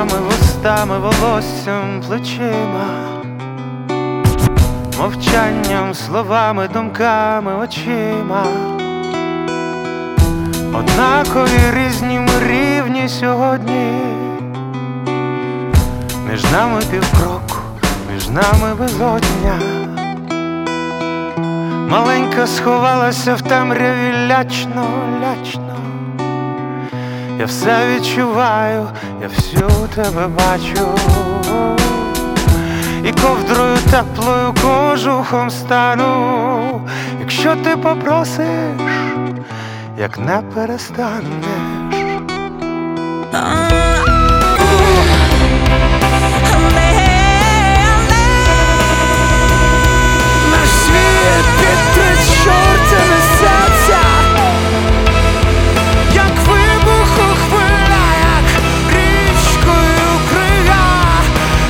губами, вустами, волоссям, плечима, мовчанням, словами, думками, очима. Однакові різні ми рівні сьогодні. Між нами півкроку, між нами безодня. Маленька сховалася в темряві лячно, лячно. Я все відчуваю, я всю тебе бачу. І ковдрою теплою кожухом стану, якщо ти попросиш, як не перестанеш.